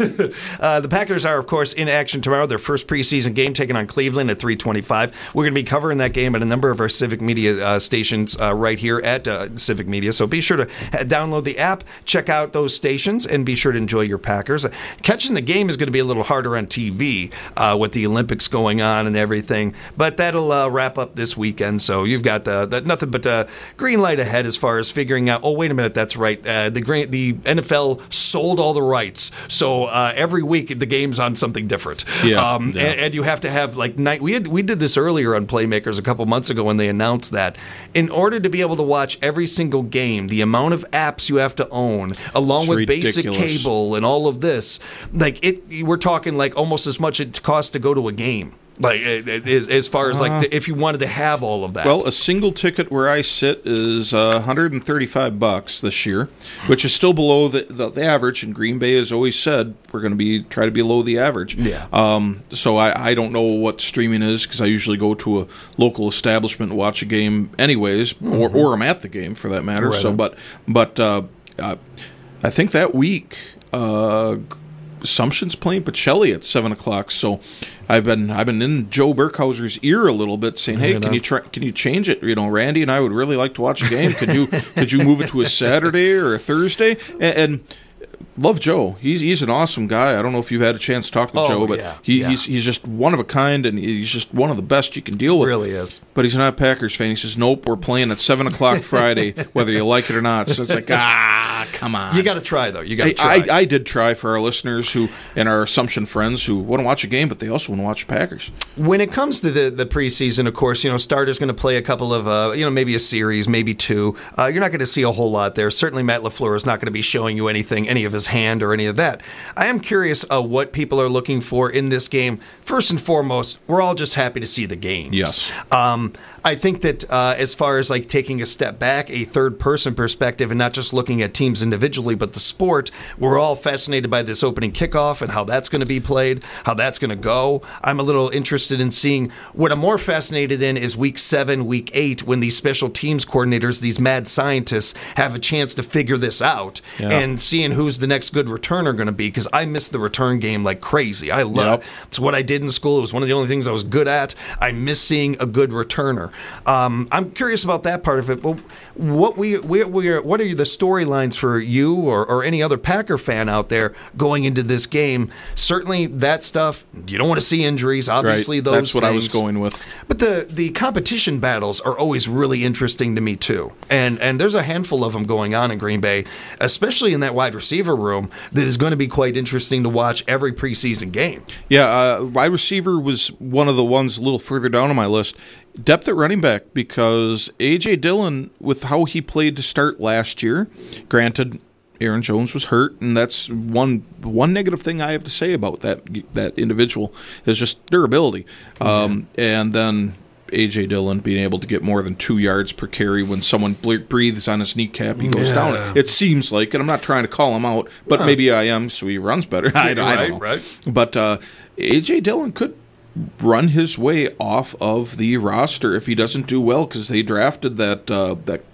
uh, the Packers are, of course, in action tomorrow. Their first preseason game taking on Cleveland at three twenty-five. We're going to be covering that game at a number of our Civic Media uh, stations uh, right here at uh, Civic Media. So be sure to download the app, check out those stations, and be sure to enjoy your Packers. Uh, catching the game is going to be a little harder on T V uh, with the Olympics going on and everything, but that'll uh, wrap up this weekend. So you've got the, the, nothing but uh, green light ahead as far as figuring out, oh, wait a minute, that's right. Uh, the, green, the N F L sold all the rights. So uh, every week the game's on something different. Yeah, um, yeah. And, and you have to have like night. We had we did this earlier on Playmakers a couple months ago when they announced that in order to be able to watch every single game, the amount of apps you have to own, along It's with ridiculous. basic cable and all of this, like it, we're talking like almost as much it costs to go to a game. Like as, as far as like the, if you wanted to have all of that. Well, a single ticket where I sit is uh, one hundred thirty-five bucks this year, which is still below the, the, the average. And Green Bay has always said we're going to be try to be below the average. Yeah. Um. So I, I don't know what streaming is because I usually go to a local establishment and watch a game anyways, mm-hmm. or or I'm at the game for that matter. Right so, on. but but uh, uh, I think that week. Uh, Assumption's playing Pacelli at seven o'clock, so I've been I've been in Joe Burkhauser's ear a little bit, saying, "Hey, you can know. you try, can you change it? You know, Randy and I would really like to watch a game. Could you could you move it to a Saturday or a Thursday?" And, and love Joe. He's he's an awesome guy. I don't know if you've had a chance to talk to Oh, Joe, but yeah, he, yeah. he's he's just one of a kind, and he's just one of the best you can deal with. Really is. But he's not a Packers fan. He says, "Nope, we're playing at seven o'clock Friday, whether you like it or not." So it's like, ah, come on. You got to try though. You got to I, try. I, I did try for our listeners who and our Assumption friends who want to watch a game, but they also want to watch the Packers. When it comes to the, the preseason, of course, you know, starter's going to play a couple of, uh, you know, maybe a series, maybe two. Uh, you're not going to see a whole lot there. Certainly Matt LaFleur is not going to be showing you anything, any of his hand or any of that. I am curious uh, what people are looking for in this game. First and foremost, we're all just happy to see the games. Yes. Um, I think that uh, as far as like taking a step back, a third-person perspective, and not just looking at teams individually, but the sport, we're all fascinated by this opening kickoff and how that's going to be played, how that's going to go. I'm a little interested in seeing what I'm more fascinated in is week seven, week eight, when these special teams coordinators, these mad scientists, have a chance to figure this out Yeah. and seeing who's the next good returner going to be, because I miss the return game like crazy. I love Yep. It's what I did in school. It was one of the only things I was good at. I miss seeing a good returner. Um, I'm curious about that part of it. But what we, we, we are, what are the storylines for you or, or any other Packer fan out there going into this game? Certainly that stuff. You don't want to see injuries. Obviously, Right. those. That's what I was things. going with. But the, the competition battles are always really interesting to me too, and and there's a handful of them going on in Green Bay, especially in that wide receiver room. That is going to be quite interesting to watch every preseason game. Yeah, uh, wide receiver was one of the ones a little further down on my list. Depth at running back, because A J Dillon, with how he played to start last year, granted, Aaron Jones was hurt, and that's one one negative thing I have to say about that that individual is just durability. Um, and then A J Dillon being able to get more than two yards per carry when someone ble- breathes on his kneecap, he goes Yeah. down. It seems like, and I'm not trying to call him out, but No. maybe I am, so he runs better. I, don't- I don't know. Right, right. But uh, A J Dillon could run his way off of the roster if he doesn't do well, because they drafted that uh, that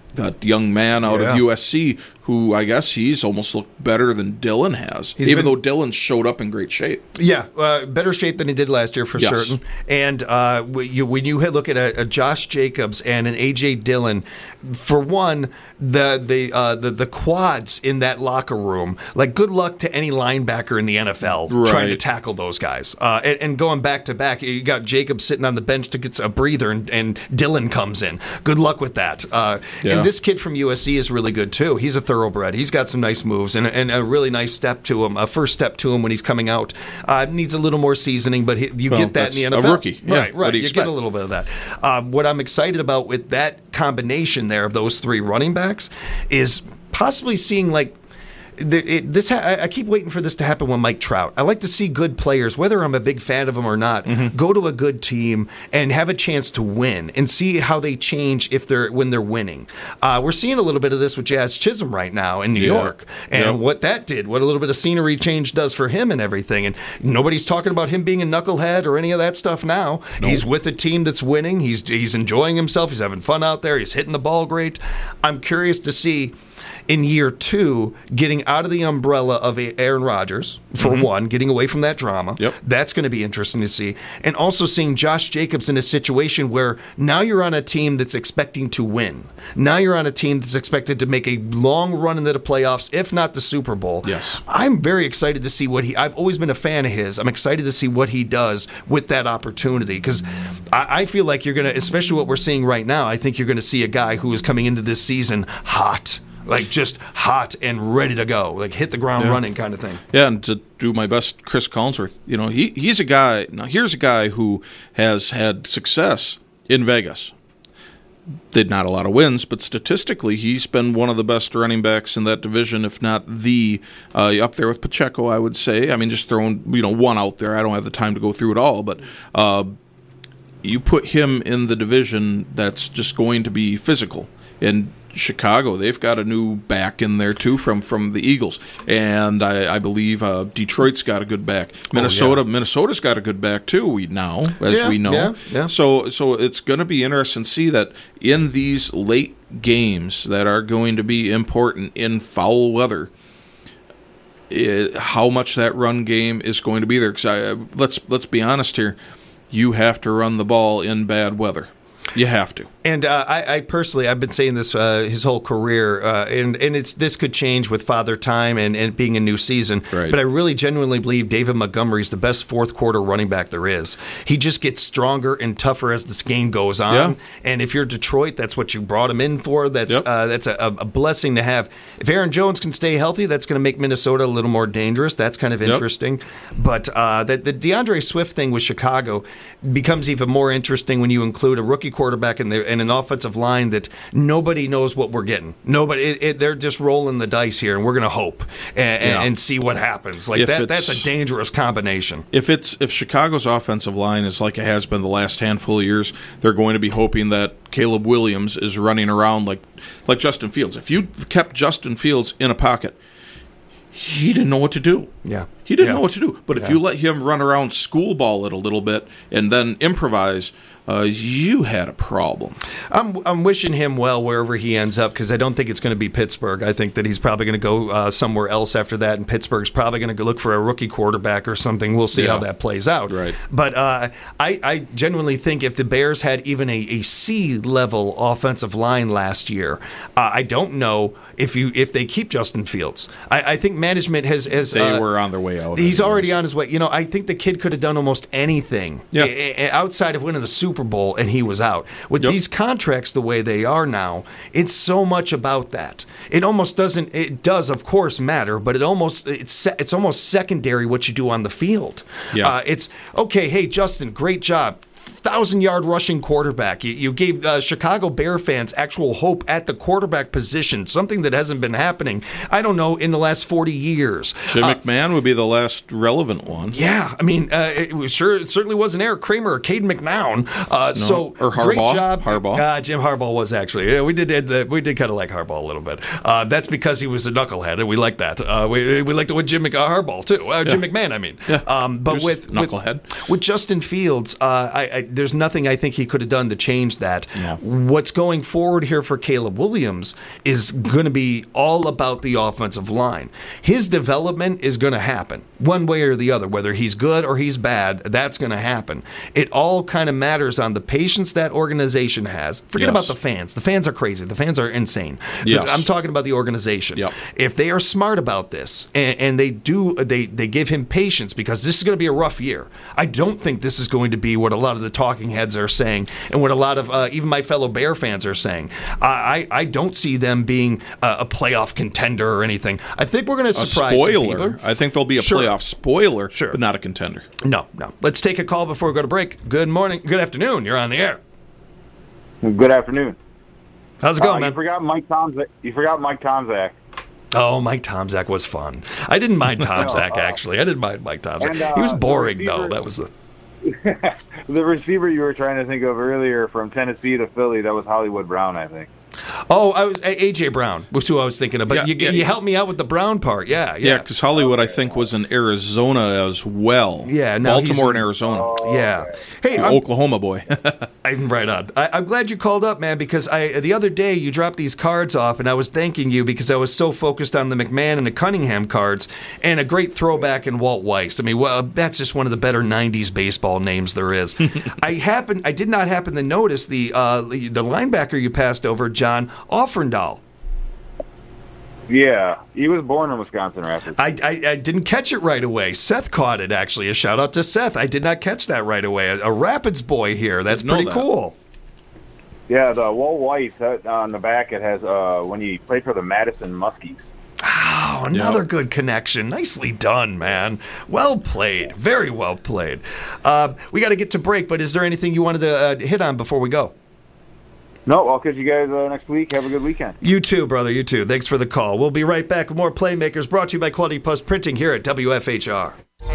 that young man out Yeah. of U S C, who I guess he's almost looked better than Dylan has, He's even been- though Dylan showed up in great shape. Yeah, uh, better shape than he did last year for Yes. certain. And uh, when you, when you look at a, a Josh Jacobs and an A J Dillon, for one, the the, uh, the the quads in that locker room, like good luck to any linebacker in the N F L Right. trying to tackle those guys. Uh, and, and going back to back, you got Jacobs sitting on the bench to get a breather, and, and Dillon comes in. Good luck with that. Uh, Yeah. And this kid from U S C is really good too. He's a thoroughbred. He's got some nice moves and, and a really nice step to him, a first step to him when he's coming out. Uh, needs a little more seasoning, but he, you Well, get that in the N F L. that's a rookie. Yeah. Right, What right. do you You expect? get a little bit of that. Uh, what I'm excited about with that combination there of those three running backs is possibly seeing like the, it, this. Ha- I keep waiting for this to happen with Mike Trout. I like to see good players, whether I'm a big fan of them or not, Mm-hmm. go to a good team and have a chance to win, and see how they change if they're when they're winning. Uh, we're seeing a little bit of this with Jazz Chisholm right now in New Yeah. York, and Yep. what that did, what a little bit of scenery change does for him and everything. And nobody's talking about him being a knucklehead or any of that stuff now. He's with a team that's winning. He's he's enjoying himself. He's having fun out there. He's hitting the ball great. I'm curious to see in year two, getting out of the umbrella of Aaron Rodgers, for one, getting away from that drama. Yep. That's going to be interesting to see. And also seeing Josh Jacobs in a situation where now you're on a team that's expecting to win. Now you're on a team that's expected to make a long run into the playoffs, if not the Super Bowl. Yes. I'm very excited to see what he, I've always been a fan of his. I'm excited to see what he does with that opportunity, because I, I feel like you're going to, especially what we're seeing right now, I think you're going to see a guy who is coming into this season hot. Like just hot and ready to go, like hit the ground Yeah. running kind of thing. Yeah, and to do my best, Chris Collinsworth, you know, he, he's a guy, now here's a guy who has had success in Vegas. Did not a lot of wins, but statistically, he's been one of the best running backs in that division, if not the, uh, up there with Pacheco, I would say. I mean, just throwing, you know, one out there. I don't have the time to go through it all, but uh, you put him in the division that's just going to be physical. And Chicago, they've got a new back in there too from, from the Eagles, and I, I believe uh, Detroit's got a good back. Minnesota, Oh, yeah. Minnesota's got a good back too. We now, as Yeah, we know, yeah, yeah. so so it's going to be interesting to see that in these late games that are going to be important in foul weather, it, how much that run game is going to be there. Because let's let's be honest here, you have to run the ball in bad weather. You have to. And uh, I, I personally, I've been saying this uh, his whole career, uh, and and it's this could change with Father Time and, and being a new season. Right. But I really genuinely believe David Montgomery's the best fourth quarter running back there is. He just gets stronger and tougher as this game goes on. Yeah. And if you're Detroit, that's what you brought him in for. That's Yep. uh, that's a, a blessing to have. If Aaron Jones can stay healthy, that's going to make Minnesota a little more dangerous. That's kind of Yep. interesting. But uh, the, the DeAndre Swift thing with Chicago becomes even more interesting when you include a rookie quarterback in there and an offensive line that nobody knows what we're getting. Nobody, it, it, they're just rolling the dice here, and we're going to hope and, Yeah. and see what happens. Like If that, it's- that's a dangerous combination. If it's if Chicago's offensive line is like it has been the last handful of years, they're going to be hoping that Caleb Williams is running around like like Justin Fields. If you kept Justin Fields in a pocket, he didn't know what to do. Yeah. He didn't Yeah. know what to do. But if Yeah. you let him run around school ball it a little bit and then improvise, uh, you had a problem. I'm I'm wishing him well wherever he ends up, because I don't think it's going to be Pittsburgh. I think that he's probably going to go uh, somewhere else after that, and Pittsburgh's probably going to look for a rookie quarterback or something. We'll see Yeah. how that plays out. Right. But uh, I, I genuinely think if the Bears had even a, a C-level offensive line last year, uh, I don't know if you if they keep Justin Fields. I, I think management has, has They uh, were on their way out. He's anyways. already on his way. You know, I think the kid could have done almost anything Yeah. a- a- outside of winning the Super Bowl, and he was out. With Yep. these contracts the way they are now, it's so much about that. It almost doesn't. It does, of course, matter, but it almost it's se- it's almost secondary what you do on the field. Yeah. Uh, it's okay. Hey, Justin, great job. Thousand-yard rushing quarterback. You, you gave uh, Chicago Bear fans actual hope at the quarterback position, something that hasn't been happening, I don't know, in the last forty years. Jim Uh, McMahon would be the last relevant one. yeah, I mean, uh, it was sure it certainly wasn't Eric Kramer or Caden McNown. Uh, so or great Harbaugh. job, Harbaugh. Uh, Jim Harbaugh was actually. Yeah, we did uh, we did kind of like Harbaugh a little bit. Uh, that's because he was a knucklehead, and we like that. Uh, we we liked it with Jim Mc, uh, Harbaugh too. Uh, Jim Yeah. McMahon, I mean. Yeah. Um, but He was with knucklehead. with, with Justin Fields, uh, I, I there's nothing I think he could have done to change that. Yeah. What's going forward here for Caleb Williams is going to be all about the offensive line. His development is going to happen one way or the other, whether he's good or he's bad. That's going to happen. It all kind of matters on the patience that organization has. Forget Yes. about the fans. The fans are crazy. The fans are insane. Yes. I'm talking about the organization. Yep. If they are smart about this and, and they do, they they give him patience, because this is going to be a rough year. I don't think this is going to be what a lot of the talking heads are saying, and what a lot of uh, even my fellow Bear fans are saying. I I, I don't see them being a, a playoff contender or anything. I think we're going to A surprise some spoiler. people. I think there'll be a Sure. playoff spoiler, Sure. but not a contender. No, no. Let's take a call before we go to break. Good morning. Good afternoon. You're on the air. Good afternoon. How's it Uh, going, you man? forgot Mike Tomzak. You forgot Mike Tomzak. Oh, Mike Tomzak was fun. I didn't mind Tomzak, uh, actually. I didn't mind Mike Tomzak. and, uh, he was boring, the though. receiver- That was the... The receiver you were trying to think of earlier from Tennessee to Philly, that was Hollywood Brown, I think. Oh, I was A J Brown was who I was thinking of. But Yeah, you, yeah. you helped me out with the Brown part. Yeah, Yeah, yeah. because Hollywood, I think, was in Arizona as well. Yeah, now he's Baltimore in- and Arizona. Yeah. Hey, The I'm, Oklahoma boy. I'm right on. I, I'm glad you called up, man, because I the other day you dropped these cards off, and I was thanking you because I was so focused on the McMahon and the Cunningham cards, and a great throwback in Walt Weiss. I mean, well, that's just one of the better nineties baseball names there is. I happen, I did not happen to notice the uh, the, the linebacker you passed over, John Offendahl. Yeah, he was born in Wisconsin Rapids. I, I, I didn't catch it right away. Seth caught it, actually. A shout out to Seth. I did not catch that right away. A, a Rapids boy here. That's Didn't know pretty that. cool. Yeah, the Walt Weiss uh, on the back, it has uh, when he played for the Madison Muskies. Oh, another Yep. good connection. Nicely done, man. Well played. Very well played. Uh, we got to get to break, but is there anything you wanted to uh, hit on before we go? No, I'll catch you guys uh, next week. Have a good weekend. You too, brother. You too. Thanks for the call. We'll be right back with more Playmakers brought to you by Quality Plus Printing here at W F H R.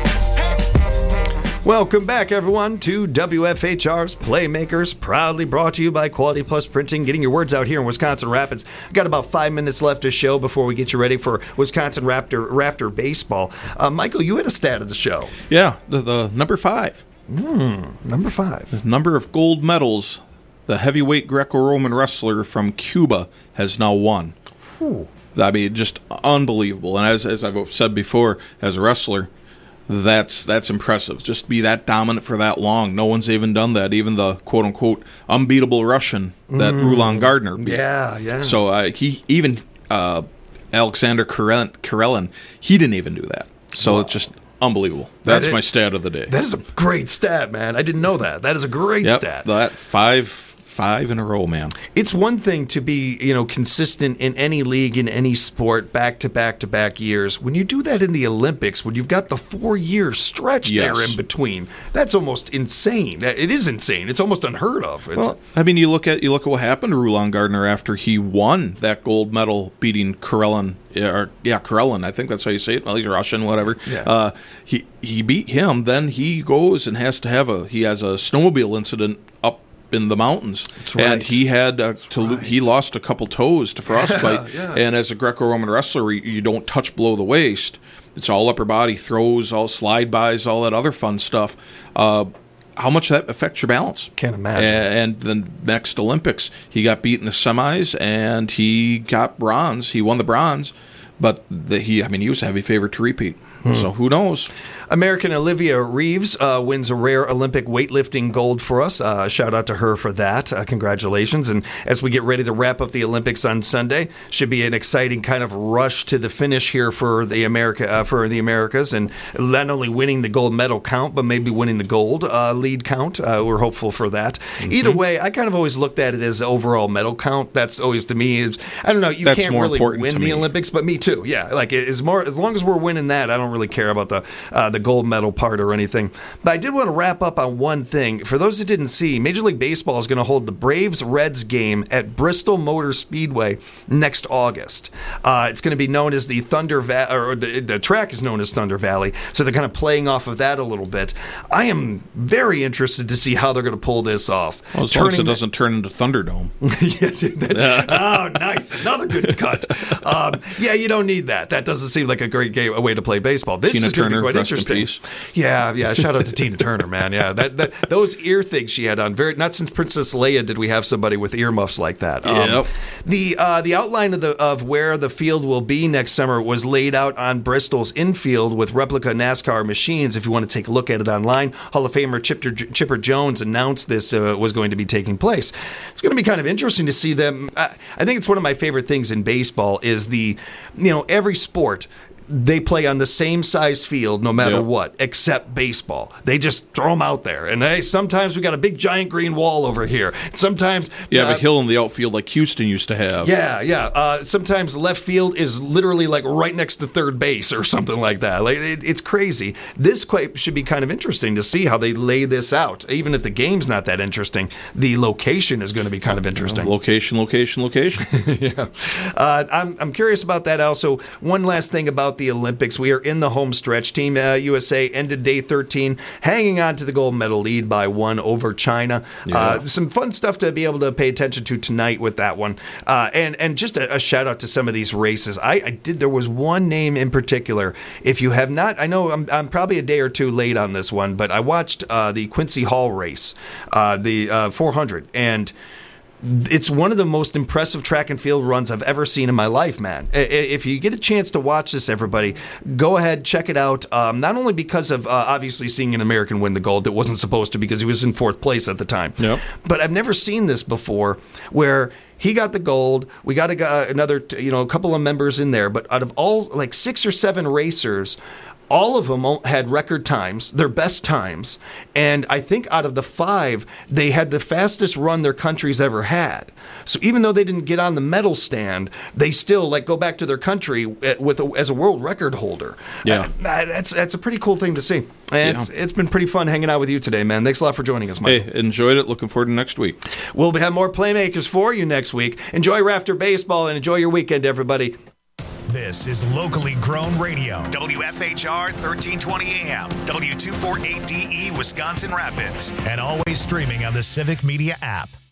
Welcome back, everyone, to W F H R's Playmakers, proudly brought to you by Quality Plus Printing, getting your words out here in Wisconsin Rapids. Got about five minutes left to show before we get you ready for Wisconsin Raptor Rafter baseball. Uh, Michael, you had a stat of the show. yeah, the, the number five. Number five. Number of gold medals the heavyweight Greco-Roman wrestler from Cuba has now won. Ooh. I mean, just unbelievable. And as as I've said before, as a wrestler, that's that's impressive. Just be that dominant for that long. No one's even done that. Even the quote unquote unbeatable Russian that Mm. Rulon Gardner beat. Yeah, yeah. So uh, he even uh, Alexander Karelin, Karelin, he didn't even do that. So it's just unbelievable. That's That is- my stat of the day. That is a great stat, man. I didn't know that. That is a great Yep, stat. that five five in a row, man. It's one thing to be, you know, consistent in any league, in any sport, back to back to back years. When you do that in the Olympics, when you've got the four year stretch Yes. there in between, that's almost insane. It is insane. It's almost unheard of. It's, Well, I mean, you look at you look at what happened to Rulon Gardner after he won that gold medal, beating Karelin. Or yeah, Karelin. I think that's how you say it. Well, he's Russian, whatever. Yeah. Uh, he he beat him. Then he goes and has to have a he has a snowmobile incident up in the mountains, That's and right. he had uh, to lo- right. he lost a couple toes to frostbite. Yeah, yeah. And as a Greco-Roman wrestler, you, you don't touch below the waist. It's all upper body throws, all slide bys, all that other fun stuff. Uh, how much that affects your balance? Can't imagine. And the next Olympics, he got beat in the semis, and he got bronze. He won the bronze, but the, he, I mean, he was a heavy favorite to repeat. So who knows? American Olivia Reeves uh, wins a rare Olympic weightlifting gold for us. Uh, shout out to her for that. Uh, congratulations. And as we get ready to wrap up the Olympics on Sunday, should be an exciting kind of rush to the finish here for the America uh, for the Americas, and not only winning the gold medal count, but maybe winning the gold uh, lead count. Uh, we're hopeful for that. Mm-hmm. Either way, I kind of always looked at it as overall medal count. That's always to me is I don't know. You That's can't more really important win to the me. Olympics, but me too. Yeah, like it is more as long as we're winning that. I don't really care about the uh, the gold medal part or anything. But I did want to wrap up on one thing. For those that didn't see, Major League Baseball is going to hold the Braves-Reds game at Bristol Motor Speedway next August. Uh, it's going to be known as the Thunder Valley, or the, the track is known as Thunder Valley, so they're kind of playing off of that a little bit. I am very interested to see how they're going to pull this off. Well, as long as it Turning- doesn't turn into Thunderdome. yes. That, oh, nice. Another good cut. Um, yeah, you don't need that. That doesn't seem like a great game, a way to play baseball. This Tina is going to be Turner, quite rest in interesting. peace. Yeah, yeah. Shout out to Tina Turner, man. Yeah, that, that those ear things she had on. Very not since Princess Leia did we have somebody with earmuffs like that. Um, Yep. The uh, the outline of the of where the field will be next summer was laid out on Bristol's infield with replica NASCAR machines. If you want to take a look at it online, Hall of Famer Chipper, Chipper Jones announced this uh, was going to be taking place. It's going to be kind of interesting to see them. I, I think it's one of my favorite things in baseball is the, you know, every sport. They play on the same size field no matter Yep. what, except baseball. They just throw them out there. And hey, sometimes we got a big giant green wall over here. Sometimes You have uh, a hill in the outfield like Houston used to have. yeah, yeah. Uh, sometimes left field is literally like right next to third base or something like that. Like it, it's crazy. This quite should be kind of interesting to see how they lay this out. Even if the game's not that interesting, the location is going to be kind of interesting. Location, location, location. yeah. Uh, I'm, I'm curious about that also. One last thing about the Olympics. We are in the home stretch. Team uh, U S A ended day thirteen, hanging on to the gold medal lead by one over China. Yeah. Uh, some fun stuff to be able to pay attention to tonight with that one. Uh, and, and just a, a shout out to some of these races. I, I did. There was one name in particular. If you have not, I know I'm, I'm probably a day or two late on this one, but I watched uh, the Quincy Hall race, uh, the uh, four hundred, and it's one of the most impressive track and field runs I've ever seen in my life, man. If you get a chance to watch this, everybody, go ahead, check it out. Um, not only because of uh, obviously seeing an American win the gold that wasn't supposed to because he was in fourth place at the time, Yep. but I've never seen this before where he got the gold. We got a, uh, another, you know, a couple of members in there, but out of all like six or seven racers, all of them had record times, their best times, and I think out of the five, they had the fastest run their country's ever had. So even though they didn't get on the medal stand, they still like go back to their country with a, as a world record holder. Yeah, uh, that's that's a pretty cool thing to see. And Yeah. it's, it's been pretty fun hanging out with you today, man. Thanks a lot for joining us, Mike. Hey, enjoyed it. Looking forward to next week. We'll have more Playmakers for you next week. Enjoy Rafter Baseball and enjoy your weekend, everybody. This is locally grown radio. W F H R thirteen twenty A M, W two forty-eight D E, Wisconsin Rapids. And always streaming on the Civic Media app.